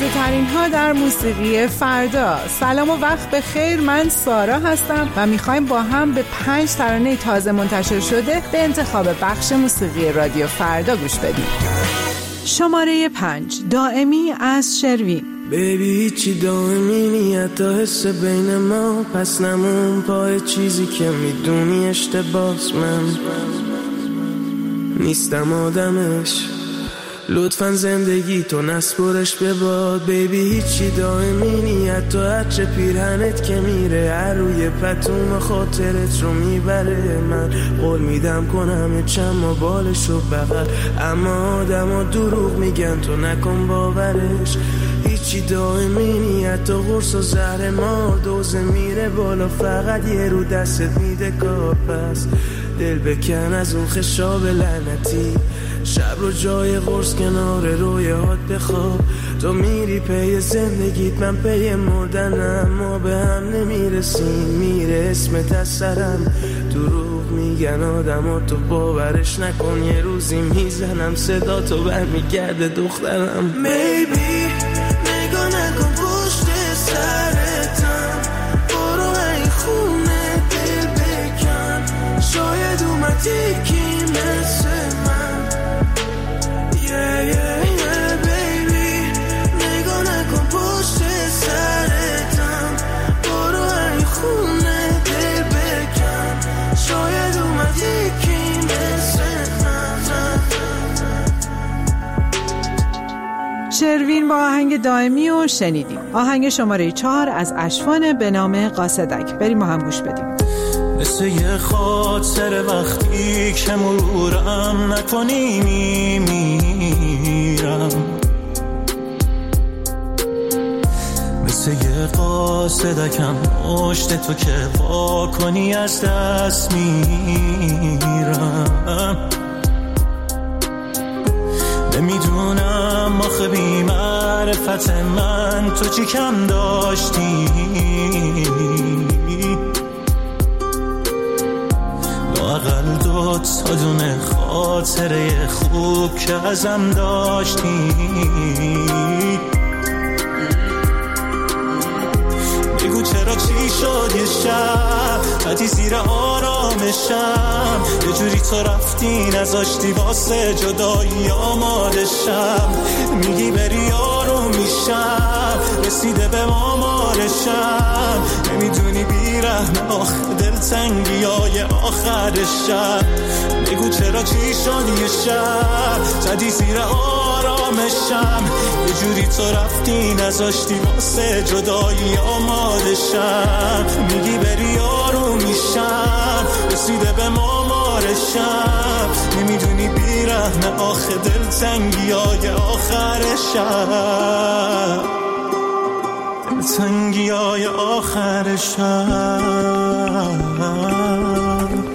تازه ترین ها در موسیقی فردا. سلام و وقت بخیر، من سارا هستم و میخوایم با هم به 5 ترانه تازه منتشر شده به انتخاب بخش موسیقی رادیو فردا گوش بدیم. شماره 5 دائمی از شروین. بیبی هیچی دائمی نیت تا حس بین ما، پس نمون پای چیزی که میدونی اشتباس. من نیستم آدمش، لطفاً زندگی تو نسپرش به باد. بیبی هیچی دائمی نیت تو هرچه پیرهنت که میره هر روی پتوم خاطرت رو میبره. من قول میدم کنم چند ما بالش رو بغل، اما آدم ها دروغ میگن تو نکن باورش. هیچی دائمی نیت تو قرص و زهر مار، دوزه میره بالا فقط یه رو دستت میده کار. پس دل بکن از اون خشاب لعنتی، شب رو جای قرص کنار رویات بخواب. تو میری پی زندگیت، من پی مردنم، ما به هم نمیرسیم، میره اسمت از سرم. دروغ میگن آدم ها تو باورش نکن، یه روزی میزنم صدا تو برمیگرده دخترم. Maybe نگاه نکن پشت سرتم، برو این خونه دل بکن، شاید اومد یکی مثل من. yeah, baby نگاه نکن پشت سرتم، برو این خونه دل بکن، شاید اومد یکی مثل من. شروین با آهنگ دائمی رو شنیدیم. آهنگ شماره 4 از اشفان به نام قاصدک. بریم با هم گوش بدیم. مثل یه خاطر وقتی که مرورم نکنی میمیرم، مثل یه قاصدکم پشت تو که وا کنی از دست میرم. نمیدونم آخه بی معرفت من تو چی کم داشتی، لااقل 2 تا دونه خاطره خوب که ازم داشتی. بگو چرا چی شد یه شب بعدی زیر آرامشم، یه جوری تو رفتی نذاشتی واسه جدایی آمادشم. میگی بری آروم میشم، رسیده به آمارشم، نمیدونی بیرحم آخه دلتنگی های آخرشم. بگو چرا چی شد یه شب زدی زیر آرامشم، یه جوری تو رفتی نذاشتی واسه جدایی آمادشم. میگی بری آروم میشم، رسیده به آمارشم، نمیدونی بیرحم آخه دلتنگی های آخرشم، دلتنگی های آخرشم.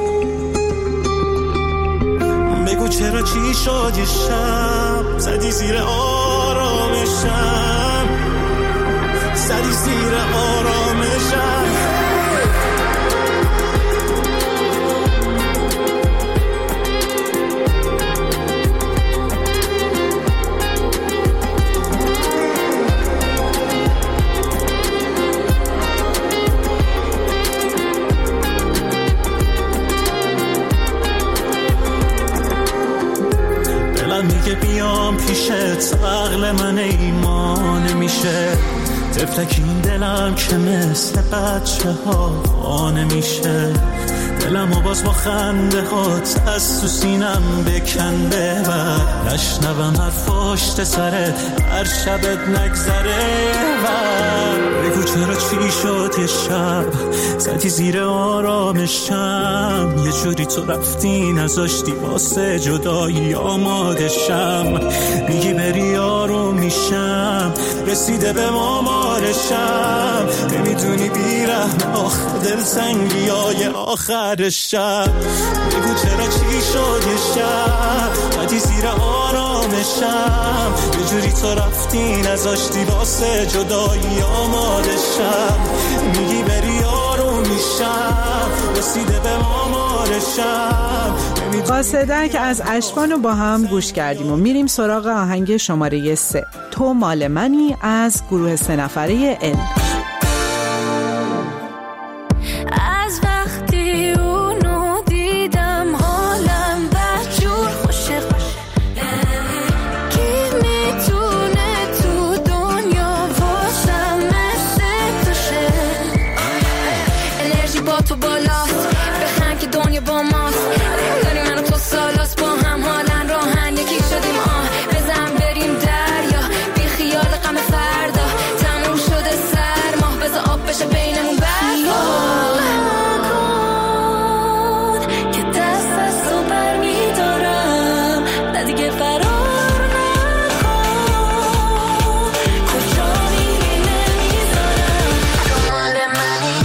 بگو چرا چی شد یه شب زدی زیر آرامشم، زدی زیر آرامشم. میگه بیام پیشت، عقل من ایمان میشه، طفلک این دلم که مثل بچه ها خانه میشه. دلم و باز با خنده هات از تو سینم بکن ببر، نشنوم حرف پشت سرت هر شبت نگذره بر. بگو چرا چی شد یه شب زدی زیر آرامشم، یه جوری تو رفتی نذاشتی واسه جدایی آمادشم. میگی بری آروم میشم، رسیده به آمارشم، نمیدونی بیرحم آخه دلتنگی های آخرشم. بگو چرا چی شد یه شب زدی زیر آرامشم، یه جوری تو رفتی نذاشتی واسه جدایی آمادشم. میگی بری آروم میشم، رسیده به آمارشم، قاصدک از اشبانو با هم گوش کردیم و میریم سراغ آهنگ شماره 3 تو مال منی از گروه 3 نفره ال. از وقتی اونو دیدم حالم بدجور خوشه، کی میتونه تو دنیا واسم مثل توشه، انرژی با تو بالاست، بخند که دنیا با ماست، داری منو تو سالاست با هم حالن راهن یکی شدیم بزن بریم دریا بی خیال غم فردا، تموم شده سرما بذار آب بشه بینمون برفا، که دست از تو بر میدارم نه دیگه فرار نکن، کجا میری نمیذارم تو مال منی.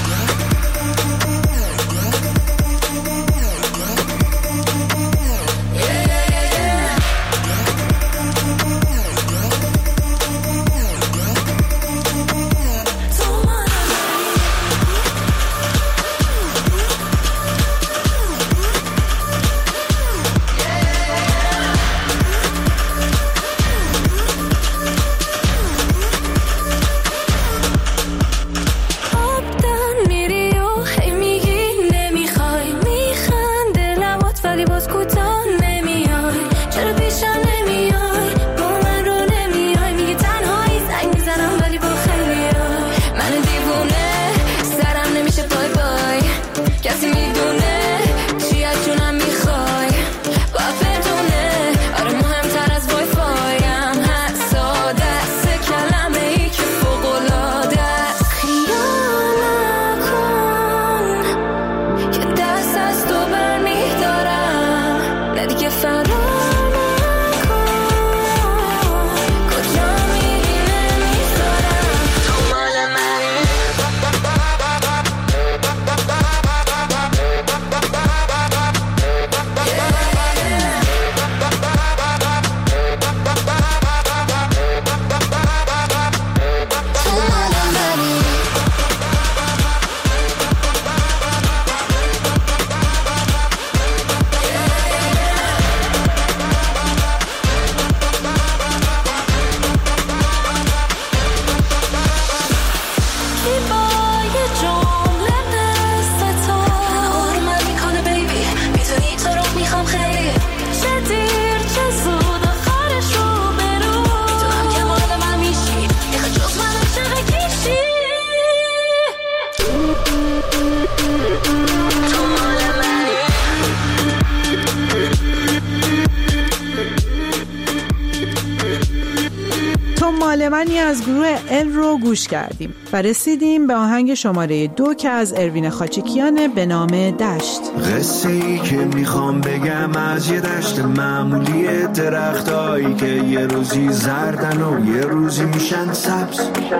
مال منی از گروه ال رو گوش کردیم و رسیدیم به آهنگ شماره 2 که از اروین خاچکیانه به نام دشت. قصه ای که میخوام بگم از یه دشت معمولی، درختایی که یه روزی زردن و یه روزی میشن سبز،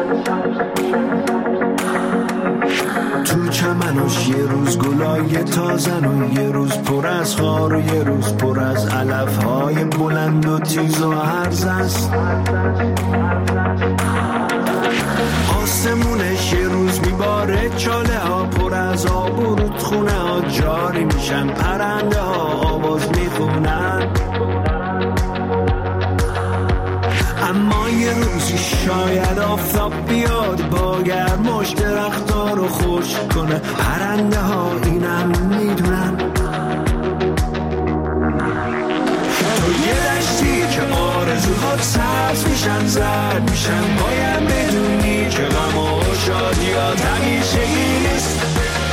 تو چمنش یه روز گلای تازن و یه روز پر از خار و یه روز پر از علفهای بلند و تیز و هرز است. آسمونش یه روز میباره چاله ها پر از آب و رودخونه ها جاری میشن، پرنده ها آواز میخونن. اما یه روزی شاید آفتاب بیاد با گرماش درخت‌ها رو خشک کنه، پرنده ها اینم میدونن. تو یه دشتی که آرزوهات سبز میشن زرد میشن، باید بدونی که غم و شادیات همیشگی نیست.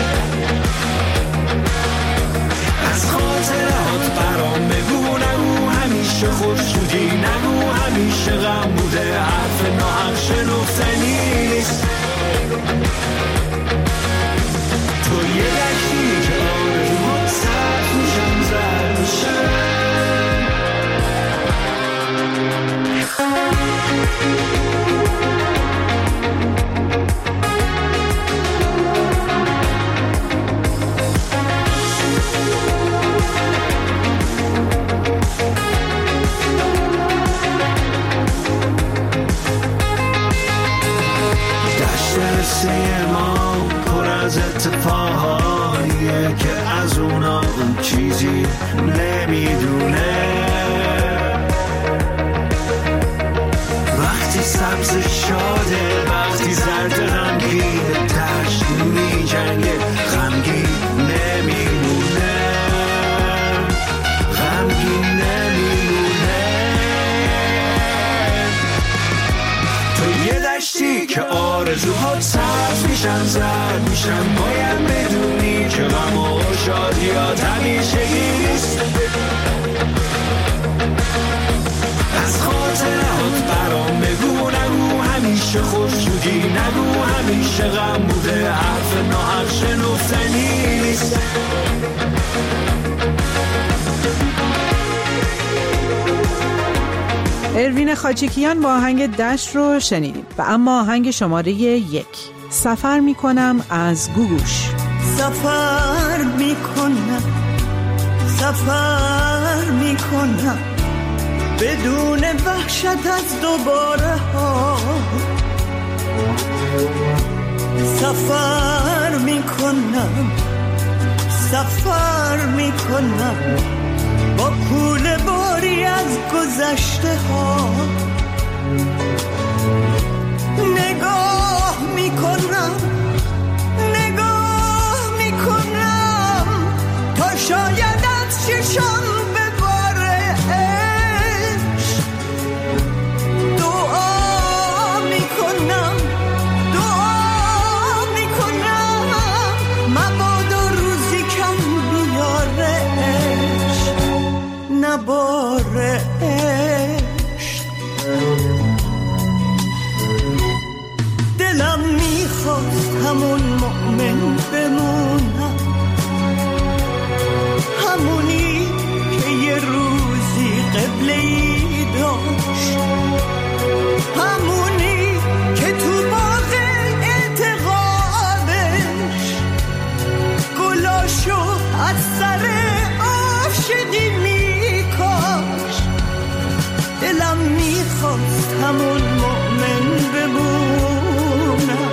از خاطرات برام بگو نگو همیشه خوشودی، نگو همیشه غم بوده، حرف ناحق شنفتنی نیست. تو یه دشتی که آرزوهات سبز میشن زرد میشن. روزی نمیدونه وقتی سبز شاده وقتی زرد غمگین دشت میجنگه غمگین نمیمونه غمگین نمیمونه تو یه دشتی که آرزوها سبز میشن زرد میشن باید بدونی که غم و شادیات همیشگی نیست از خاطرات برام بگو نگو همیشه خوشجودی نگو همیشه غم بوده حرف ناحق شنفتنی نیست اروین خاچیکیان با آهنگ دشت رو شنیدیم و اما آهنگ شماره 1 سفر میکنم از گوگوش. سفر میکنم بدون وحشت از دوباره ها سفر میکنم با کوله باری از گذشته ها نگاه میکنم تا شاید از چشم بباره عشق دعا میکنم مبادا روزی کم بیاره عشق نباره عشق دلم میخواست همون مؤمن بمونم همونی که یه روزی قبله‌ای داشت همونی که تو باغ اعتقادش گلاشو از سر عاشقی میکاش دلم میخواست همون مؤمن بمونم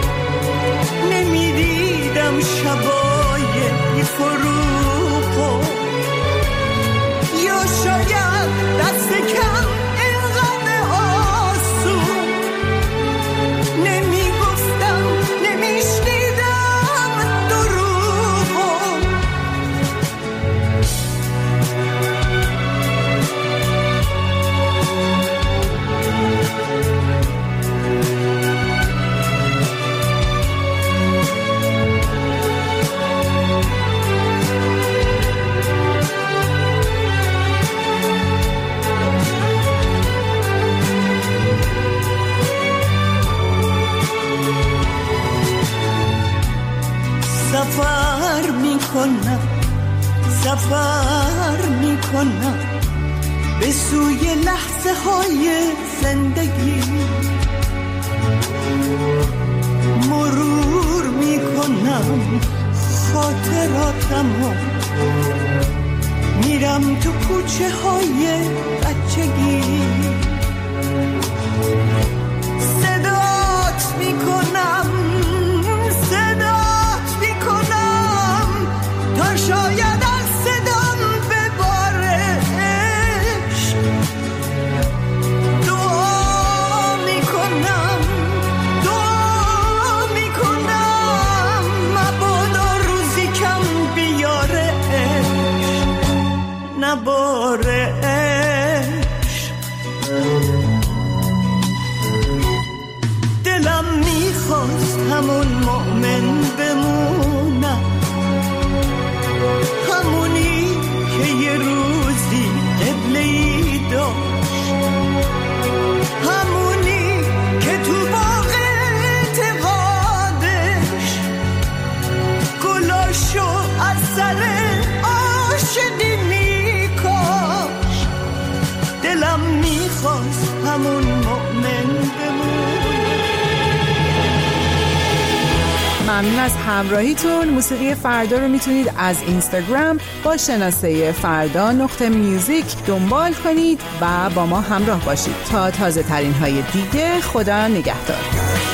نمیدیدم شبای بی فروغ یا شاید دست کم اینقدر آسون نمیگفتم نمیشنیدم دروغو سفر میکنم به سوی لحظه های زندگی مرور میکنم خاطراتمو میرم تو کوچه های بچگی صدات میکنم تا شاید از صدام بباره عشق دعا میکنم مبادا روزی کم بیاره عشق نباره عشق دلم میخواست همون مؤمن بمونم همونی که یه روزی قبله‌ای داشت همونی که تو باغ اعتقادش گلاشو از سر عاشقی میکاش دلم میخواست همون مؤمن بمونه. ممنون از همراهیتون. موسیقی فردا رو میتونید از اینستاگرام با شناسه فردا.music دنبال کنید و با ما همراه باشید تا تازه ترین های دیگه. خدا نگهدار.